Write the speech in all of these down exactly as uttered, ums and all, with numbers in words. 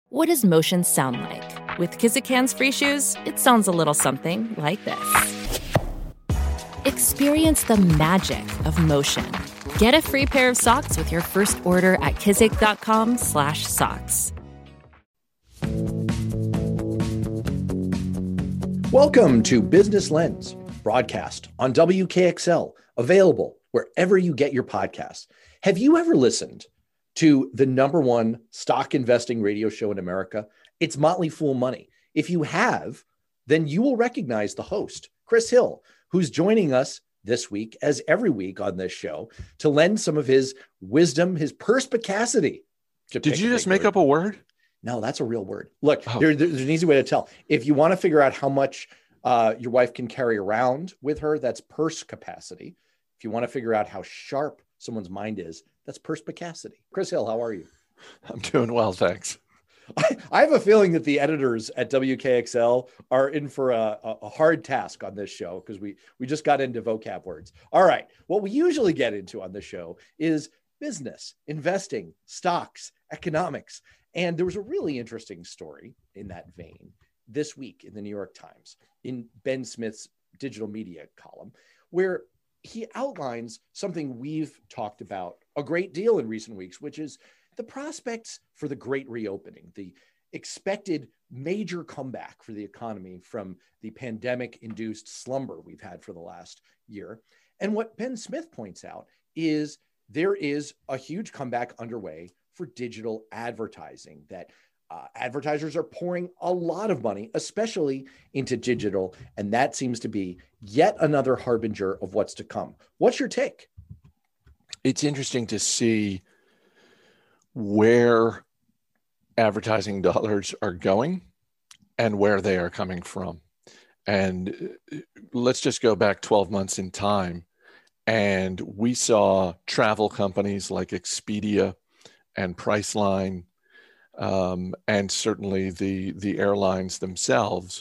What does motion sound like? With Kizikans free shoes, it sounds a little something like this. Experience the magic of motion. Get a free pair of socks with your first order at kizik.com slash socks. Welcome to Business Lens, broadcast on W K X L, available wherever you get your podcasts. Have you ever listened to the number one stock investing radio show in America? It's Motley Fool Money. If you have, then you will recognize the host, Chris Hill, who's joining us this week, as every week on this show, to lend some of his wisdom, his perspicacity. Did you just make word. up a word? No, that's a real word. Look, oh. there, there's an easy way to tell. If you want to figure out how much uh, your wife can carry around with her, that's purse capacity. If you want to figure out how sharp someone's mind is, that's perspicacity. Chris Hill, how are you? I'm doing well, thanks. I, I have a feeling that the editors at W K X L are in for a, a hard task on this show because we, we just got into vocab words. All right. What we usually get into on the show is business, investing, stocks, economics. And there was a really interesting story in that vein this week in the New York Times in Ben Smith's digital media column, where he outlines something we've talked about a great deal in recent weeks, which is the prospects for the great reopening, the expected major comeback for the economy from the pandemic-induced slumber we've had for the last year. And what Ben Smith points out is there is a huge comeback underway for digital advertising, that uh, advertisers are pouring a lot of money, especially into digital, and that seems to be yet another harbinger of what's to come. What's your take? It's interesting to see where advertising dollars are going and where they are coming from. And let's just go back twelve months in time, and we saw travel companies like Expedia and Priceline, um, and certainly the, the airlines themselves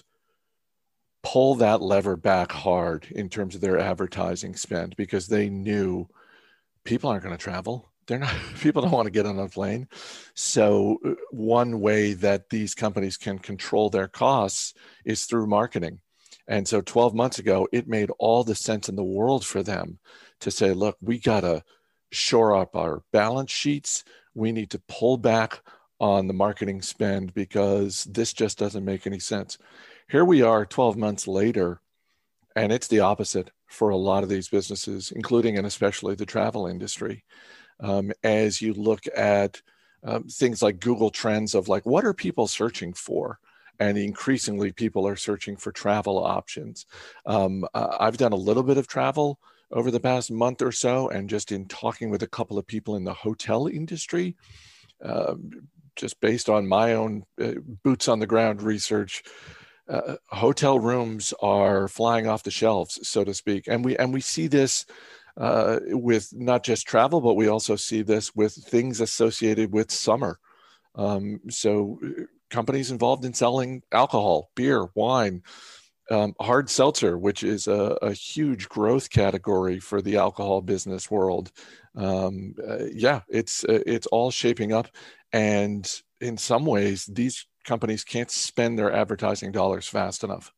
pull that lever back hard in terms of their advertising spend, because they knew people aren't going to travel. They're not, people don't want to get on a plane. So one way that these companies can control their costs is through marketing. And so twelve months ago, it made all the sense in the world for them to say, look, we got to shore up our balance sheets. We need to pull back on the marketing spend because this just doesn't make any sense. Here we are twelve months later, and it's the opposite for a lot of these businesses, including and especially the travel industry. Um, as you look at um, things like Google Trends of like, what are people searching for? And increasingly people are searching for travel options. Um, uh, I've done a little bit of travel over the past month or so, and just in talking with a couple of people in the hotel industry, uh, just based on my own uh, boots on the ground research, uh, hotel rooms are flying off the shelves, so to speak. And we and we see this uh, with not just travel, but we also see this with things associated with summer. Um, so companies involved in selling alcohol, beer, wine, Um, hard seltzer, which is a, a huge growth category for the alcohol business world. Um, uh, yeah, it's uh, it's all shaping up. And in some ways, these companies can't spend their advertising dollars fast enough.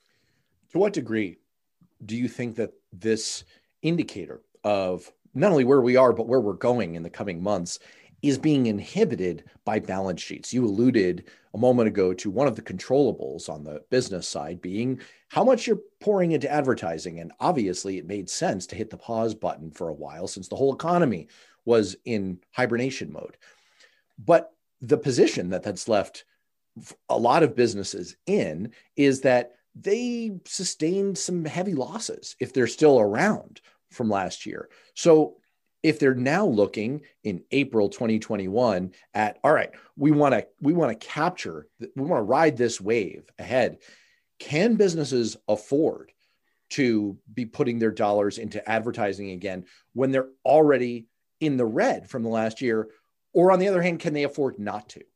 To what degree do you think that this indicator of not only where we are, but where we're going in the coming months is being inhibited by balance sheets? You alluded a moment ago to one of the controllables on the business side being how much you're pouring into advertising. And obviously it made sense to hit the pause button for a while since the whole economy was in hibernation mode. But the position that that's left a lot of businesses in is that they sustained some heavy losses if they're still around from last year. So if they're now looking in April twenty twenty-one at, all right, we want to we want to capture, we want to ride this wave ahead, can businesses afford to be putting their dollars into advertising again when they're already in the red from the last year? Or on the other hand, can they afford not to?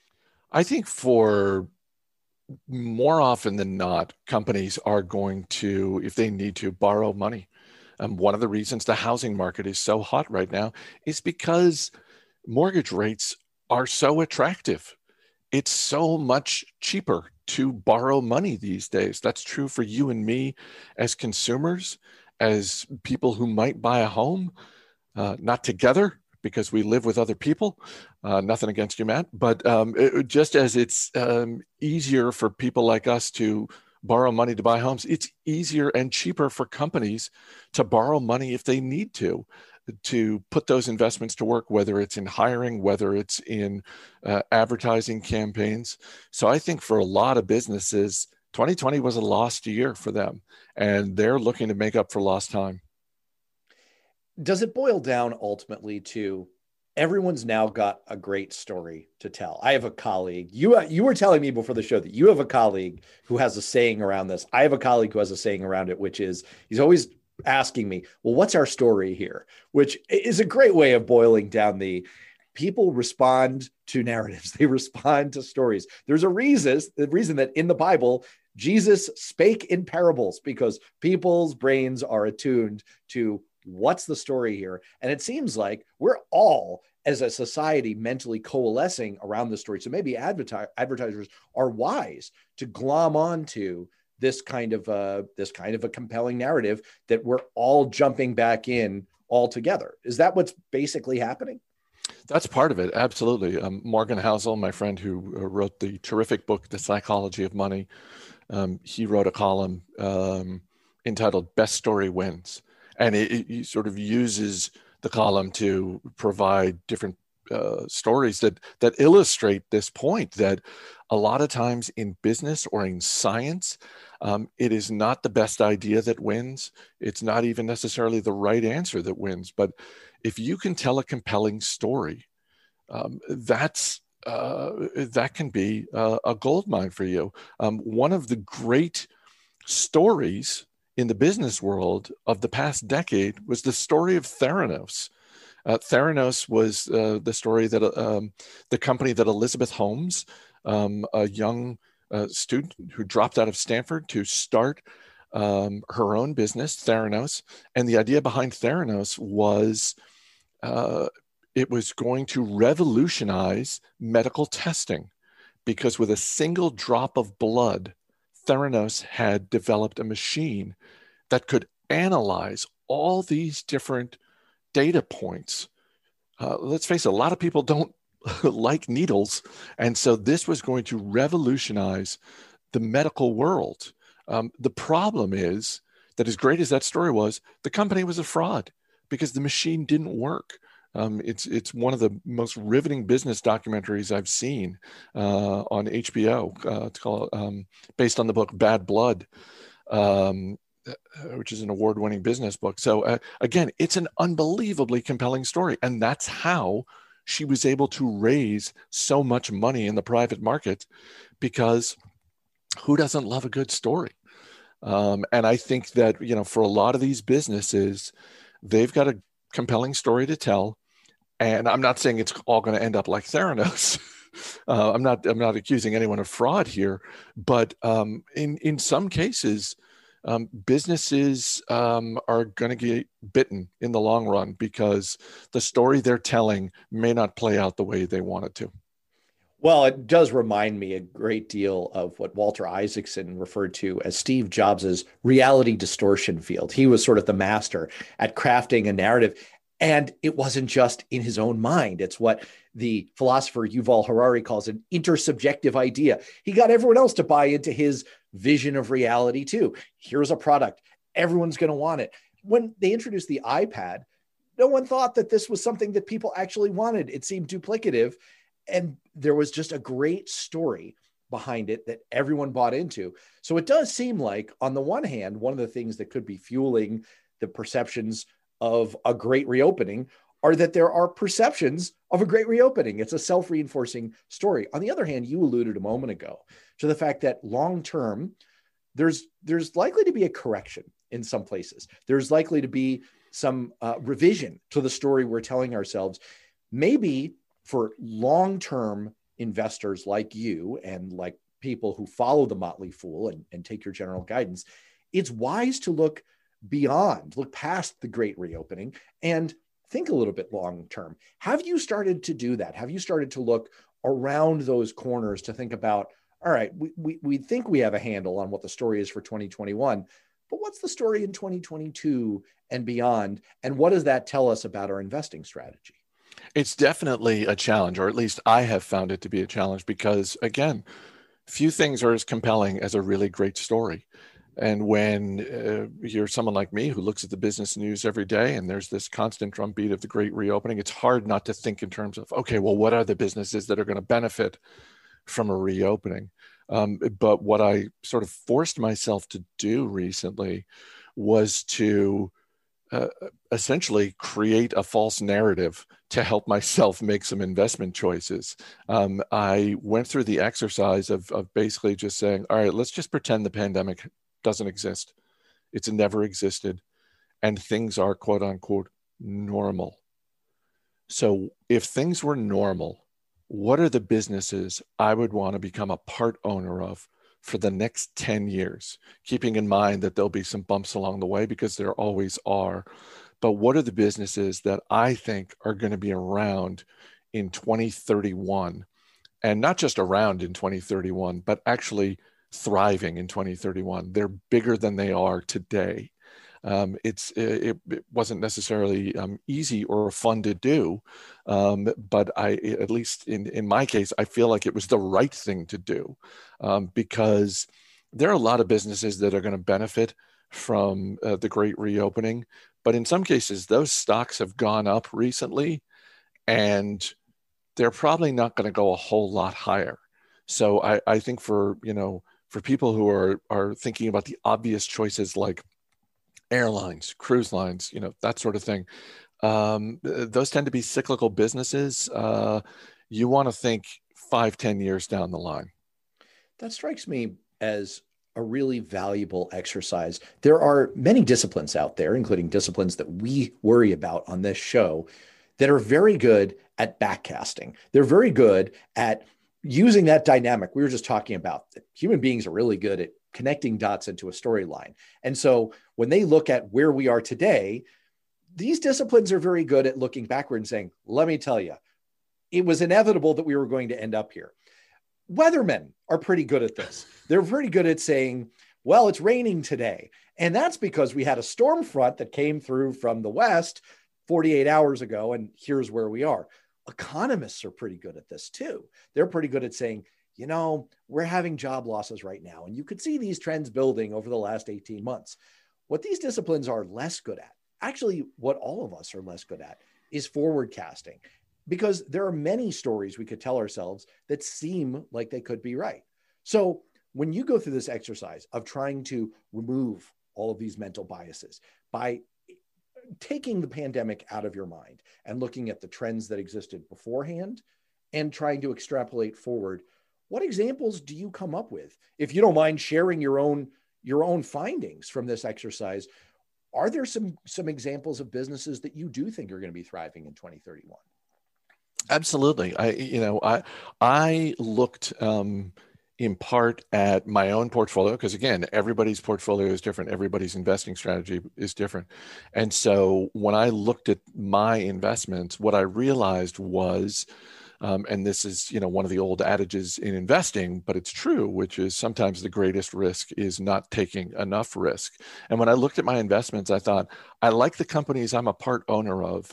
I think for more often than not, companies are going to, if they need to, borrow money. Um, one of the reasons the housing market is so hot right now is because mortgage rates are so attractive. it's so much cheaper to borrow money these days. That's true for you and me as consumers, as people who might buy a home, uh, not together because we live with other people. Uh, nothing against you, Matt, but um, it, just as it's um, easier for people like us to borrow money to buy homes, it's easier and cheaper for companies to borrow money if they need to, to put those investments to work, whether it's in hiring, whether it's in uh, advertising campaigns. So I think for a lot of businesses, twenty twenty was a lost year for them, and they're looking to make up for lost time. Does it boil down ultimately to everyone's now got a great story to tell? I have a colleague, you, you were telling me before the show that you have a colleague who has a saying around this. I have a colleague who has a saying around it, which is he's always asking me, well, what's our story here? Which is a great way of boiling down the people respond to narratives. They respond to stories. There's a reason, the reason that in the Bible, Jesus spake in parables, because people's brains are attuned to what's the story here. And it seems like we're all, as a society, mentally coalescing around the story. So maybe adverti- advertisers are wise to glom onto this kind of a, this kind of a compelling narrative that we're all jumping back in all together. Is that what's basically happening? That's part of it. Absolutely. Um, Morgan Housel, my friend who wrote the terrific book, The Psychology of Money, um, he wrote a column um, entitled Best Story Wins. And it, it, he sort of uses the column to provide different uh, stories that that illustrate this point, that a lot of times in business or in science, um, it is not the best idea that wins. It's not even necessarily the right answer that wins. But if you can tell a compelling story, um, that's uh, that can be a, a goldmine for you. Um, one of the great stories in the business world of the past decade was the story of Theranos. Uh, Theranos was uh, the story that um, the company that Elizabeth Holmes, um, a young uh, student who dropped out of Stanford to start um, her own business, Theranos. And the idea behind Theranos was uh, it was going to revolutionize medical testing, because with a single drop of blood, Theranos had developed a machine that could analyze all these different data points. Uh, let's face it, a lot of people don't like needles. And so this was going to revolutionize the medical world. Um, the problem is that, as great as that story was, the company was a fraud because the machine didn't work. Um, it's it's one of the most riveting business documentaries I've seen uh, on H B O. Uh, it's called um, based on the book Bad Blood, um, which is an award-winning business book. So uh, again, it's an unbelievably compelling story, and that's how she was able to raise so much money in the private market, because who doesn't love a good story? Um, and I think that, you know, for a lot of these businesses, they've got a compelling story to tell. And I'm not saying it's all going to end up like Theranos. uh, I'm not. I'm not accusing anyone of fraud here, but um, in in some cases, um, businesses um, are going to get bitten in the long run because the story they're telling may not play out the way they want it to. Well, it does remind me a great deal of what Walter Isaacson referred to as Steve Jobs's reality distortion field. He was sort of the master at crafting a narrative. And it wasn't just in his own mind. It's what the philosopher Yuval Harari calls an intersubjective idea. He got everyone else to buy into his vision of reality too. Here's a product. Everyone's going to want it. When they introduced the iPad, no one thought that this was something that people actually wanted. It seemed duplicative. And there was just a great story behind it that everyone bought into. So it does seem like, on the one hand, one of the things that could be fueling the perceptions of a great reopening are that there are perceptions of a great reopening. It's a self-reinforcing story. On the other hand, you alluded a moment ago to the fact that long-term, there's, there's likely to be a correction in some places. There's likely to be some uh, revision to the story we're telling ourselves. Maybe for long-term investors like you and like people who follow the Motley Fool and, and take your general guidance, it's wise to look beyond, look past the great reopening and think a little bit long term. Have you started to do that? Have you started to look around those corners to think about, all right, we, we, we think we have a handle on what the story is for twenty twenty-one, but what's the story in twenty twenty-two and beyond? And what does that tell us about our investing strategy? It's definitely a challenge, or at least I have found it to be a challenge, because again, few things are as compelling as a really great story. And when uh, you're someone like me who looks at the business news every day and there's this constant drumbeat of the great reopening, it's hard not to think in terms of, okay, well, what are the businesses that are going to benefit from a reopening? Um, but what I sort of forced myself to do recently was to uh, essentially create a false narrative to help myself make some investment choices. Um, I went through the exercise of, of basically just saying, all right, let's just pretend the pandemic doesn't exist. It's never existed. And things are quote unquote normal. So if things were normal, what are the businesses I would want to become a part owner of for the next ten years? Keeping in mind that there'll be some bumps along the way, because there always are. But what are the businesses that I think are going to be around in twenty thirty-one? And not just around in twenty thirty-one, but actually thriving in twenty thirty-one. They're bigger than they are today. Um, it's it, it wasn't necessarily um, easy or fun to do, um, but I, at least in in my case, I feel like it was the right thing to do, um, because there are a lot of businesses that are going to benefit from uh, the great reopening, but in some cases, those stocks have gone up recently, and they're probably not going to go a whole lot higher. So I, I think for you know for people who are are thinking about the obvious choices like airlines, cruise lines, you know, that sort of thing. Um, those tend to be cyclical businesses. Uh, you want to think five, ten years down the line. That strikes me as a really valuable exercise. There are many disciplines out there, including disciplines that we worry about on this show, that are very good at backcasting. They're very good at using that dynamic we were just talking about. Human beings are really good at connecting dots into a storyline. And so when they look at where we are today, these disciplines are very good at looking backward and saying, let me tell you, it was inevitable that we were going to end up here. Weathermen are pretty good at this. They're pretty good at saying, well, it's raining today. And that's because we had a storm front that came through from the west forty-eight hours ago, and here's where we are. Economists are pretty good at this too. They're pretty good at saying, you know, we're having job losses right now, and you could see these trends building over the last eighteen months. What these disciplines are less good at, actually what all of us are less good at, is forward casting, because there are many stories we could tell ourselves that seem like they could be right. So when you go through this exercise of trying to remove all of these mental biases by taking the pandemic out of your mind and looking at the trends that existed beforehand and trying to extrapolate forward, what examples do you come up with? If you don't mind sharing your own your own findings from this exercise, are there some some examples of businesses that you do think are going to be thriving in twenty thirty-one? Absolutely. I you know I I looked um, in part at my own portfolio, because again, everybody's portfolio is different. Everybody's investing strategy is different. And so when I looked at my investments, what I realized was, Um, and this is, you know, one of the old adages in investing, but it's true, which is sometimes the greatest risk is not taking enough risk. And when I looked at my investments, I thought, I like the companies I'm a part owner of,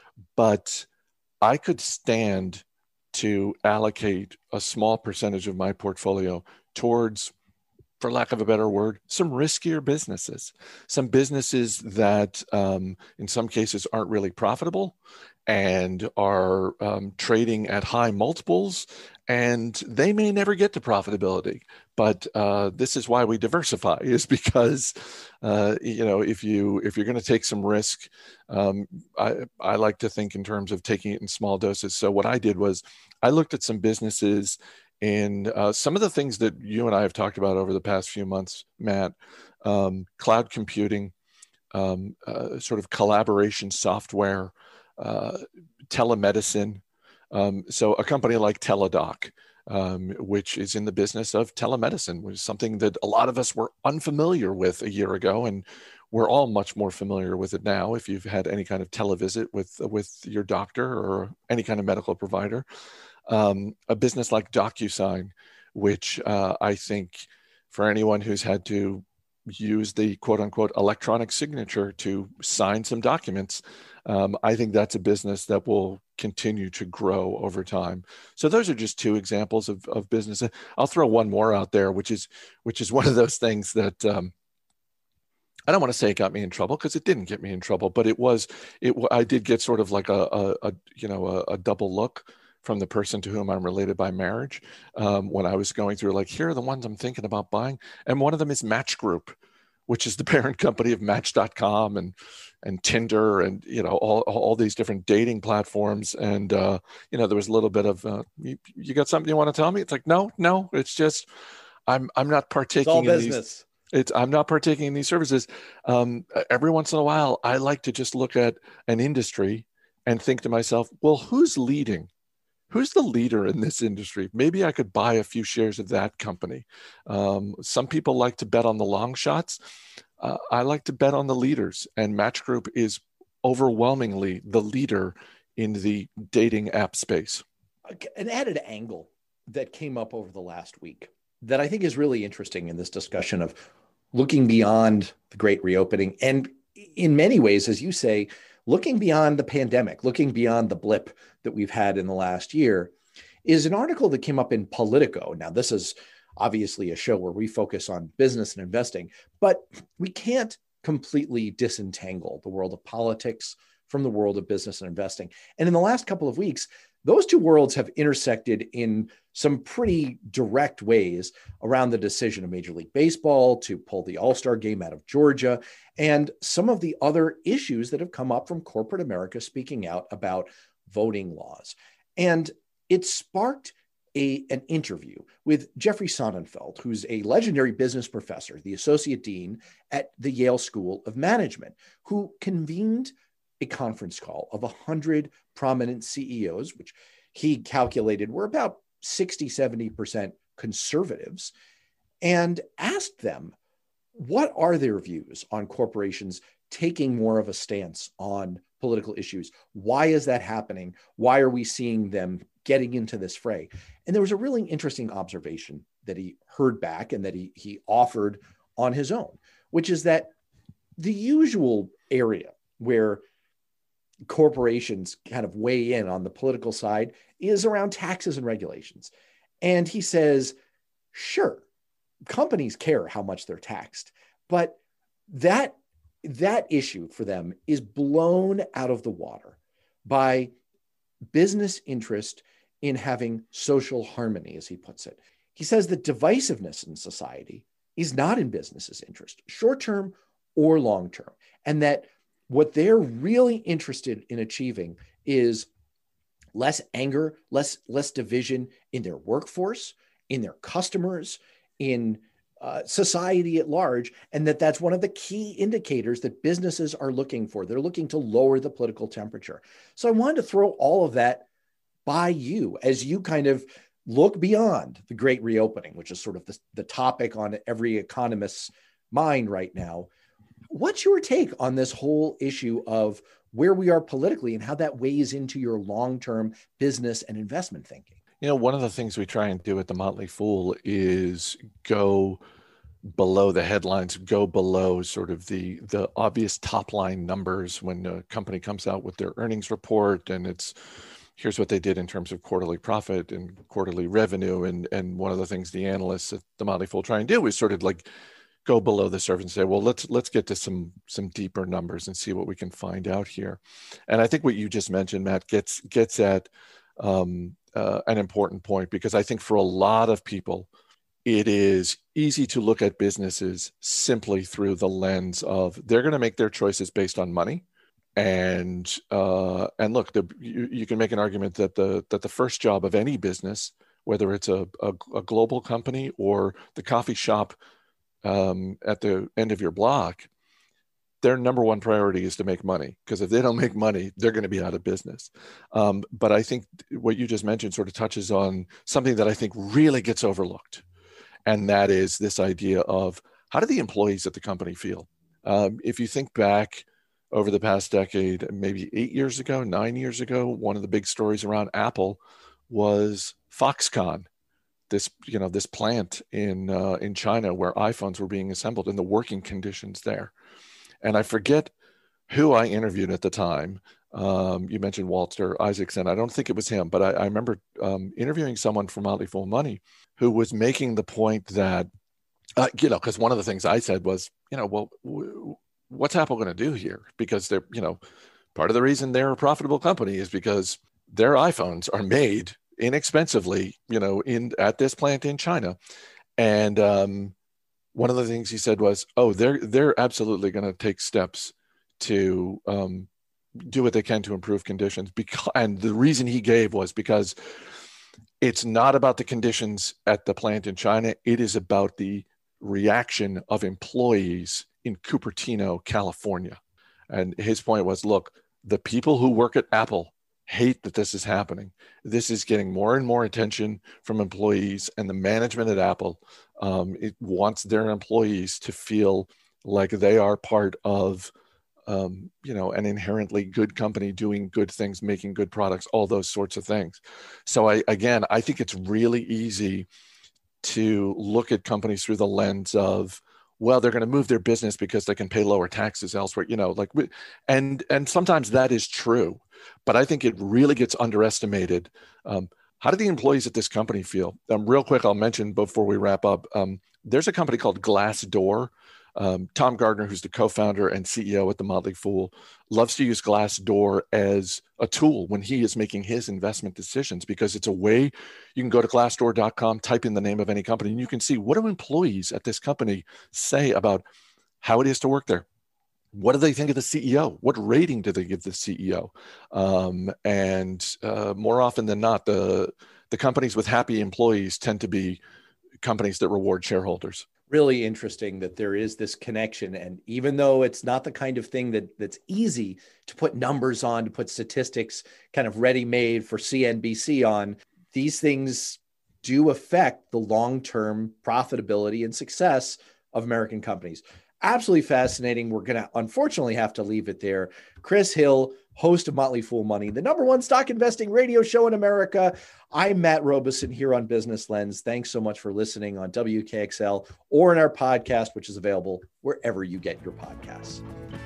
but I could stand to allocate a small percentage of my portfolio towards, for lack of a better word, some riskier businesses, some businesses that um, in some cases aren't really profitable and are um, trading at high multiples, and they may never get to profitability. But uh, this is why we diversify, is because uh, you know if you if you're going to take some risk, um, I, I like to think in terms of taking it in small doses. So what I did was I looked at some businesses in uh, some of the things that you and I have talked about over the past few months, Matt, um, cloud computing, um, uh, sort of collaboration software, uh, telemedicine. Um, so a company like Teladoc, um, which is in the business of telemedicine, was something that a lot of us were unfamiliar with a year ago, and we're all much more familiar with it now if you've had any kind of televisit with with your doctor or any kind of medical provider. Um, a business like DocuSign, which uh, I think for anyone who's had to use the quote unquote electronic signature to sign some documents, um, I think that's a business that will continue to grow over time. So those are just two examples of, of business. I'll throw one more out there, which is which is one of those things that um, I don't want to say it got me in trouble, because it didn't get me in trouble, but it was it. I did get sort of like a, a, a you know a, a double look from the person to whom I'm related by marriage, um, when I was going through, like, here are the ones I'm thinking about buying. And one of them is Match Group, which is the parent company of Match dot com and and Tinder and, you know, all, all these different dating platforms. And, uh, you know, there was a little bit of, uh, you, you got something you want to tell me? It's like, no, no, it's just, I'm I'm not partaking it's all in business. these. It's, I'm not partaking in these services. Um, every once in a while, I like to just look at an industry and think to myself, well, who's leading? Who's the leader in this industry? Maybe I could buy a few shares of that company. Um, some people like to bet on the long shots. Uh, I like to bet on the leaders, and Match Group is overwhelmingly the leader in the dating app space. An added angle that came up over the last week that I think is really interesting in this discussion of looking beyond the great reopening, and in many ways, as you say, looking beyond the pandemic, looking beyond the blip that we've had in the last year, is an article that came up in Politico. Now, this is obviously a show where we focus on business and investing, but we can't completely disentangle the world of politics from the world of business and investing. And in the last couple of weeks, those two worlds have intersected in some pretty direct ways around the decision of Major League Baseball to pull the All-Star game out of Georgia, and some of the other issues that have come up from corporate America speaking out about voting laws. And it sparked a, an interview with Jeffrey Sonnenfeld, who's a legendary business professor, the associate dean at the Yale School of Management, who convened a conference call of one hundred prominent C E Os, which he calculated were about sixty, seventy percent conservatives, and asked them, what are their views on corporations taking more of a stance on political issues? Why is that happening? Why are we seeing them getting into this fray? And there was a really interesting observation that he heard back and that he, he offered on his own, which is that the usual area where corporations kind of weigh in on the political side is around taxes and regulations. And he says, sure, companies care how much they're taxed, but that, that issue for them is blown out of the water by business interest in having social harmony, as he puts it. He says that divisiveness in society is not in business's interest, short-term or long-term, and that what they're really interested in achieving is less anger, less, less division in their workforce, in their customers, in uh, society at large, and that that's one of the key indicators that businesses are looking for. They're looking to lower the political temperature. So I wanted to throw all of that by you as you kind of look beyond the great reopening, which is sort of the, the topic on every economist's mind right now. What's your take on this whole issue of where we are politically and how that weighs into your long-term business and investment thinking? You know, one of the things we try and do at the Motley Fool is go below the headlines, go below sort of the the obvious top line numbers when a company comes out with their earnings report and it's here's what they did in terms of quarterly profit and quarterly revenue. And and one of the things the analysts at the Motley Fool try and do is sort of like go below the surface and say, well, let's let's get to some some deeper numbers and see what we can find out here. And I think what you just mentioned, Matt, gets gets at um, uh, an important point, because I think for a lot of people, it is easy to look at businesses simply through the lens of they're going to make their choices based on money. And uh, and look, the, you, you can make an argument that the that the first job of any business, whether it's a, a, a global company or the coffee shop um, at the end of your block, their number one priority is to make money, because if they don't make money, they're going to be out of business. Um, but I think what you just mentioned sort of touches on something that I think really gets overlooked. And that is this idea of how do the employees at the company feel? Um, if you think back over the past decade, maybe eight years ago, nine years ago, one of the big stories around Apple was Foxconn, this, you know, this plant in uh, in China where iPhones were being assembled and the working conditions there. And I forget who I interviewed at the time. Um, you mentioned Walter Isaacson. I don't think it was him, but I, I remember um, interviewing someone from Motley Fool Money who was making the point that, uh, you know, because one of the things I said was, you know, well, w- what's Apple going to do here? Because they're, you know, part of the reason they're a profitable company is because their iPhones are made inexpensively, you know, in at this plant in China. And um, one of the things he said was, oh, they're they're absolutely going to take steps to um, do what they can to improve conditions. Because, and the reason he gave was because it's not about the conditions at the plant in China. It is about the reaction of employees in Cupertino, California. And his point was, look, the people who work at Apple hate that this is happening. This is getting more and more attention from employees, and the management at Apple um, it wants their employees to feel like they are part of Um, you know, an inherently good company doing good things, making good products, all those sorts of things. So I, again, I think it's really easy to look at companies through the lens of, well, they're going to move their business because they can pay lower taxes elsewhere, you know, like, and, and sometimes that is true, but I think it really gets underestimated. Um, how do the employees at this company feel? Um, real quick, I'll mention before we wrap up, um, there's a company called Glassdoor. Um, Tom Gardner, who's the co-founder and C E O at the Motley Fool, loves to use Glassdoor as a tool when he is making his investment decisions, because it's a way you can go to glassdoor dot com, type in the name of any company, and you can see, what do employees at this company say about how it is to work there? What do they think of the C E O? What rating do they give the C E O? Um, and uh, more often than not, the, the companies with happy employees tend to be companies that reward shareholders. Really interesting that there is this connection. And even though it's not the kind of thing that that's easy to put numbers on, to put statistics kind of ready-made for C N B C on, these things do affect the long-term profitability and success of American companies. Absolutely fascinating. We're going to unfortunately have to leave it there. Chris Hill, host of Motley Fool Money, the number one stock investing radio show in America. I'm Matt Robeson here on Business Lens. Thanks so much for listening on W K X L or in our podcast, which is available wherever you get your podcasts.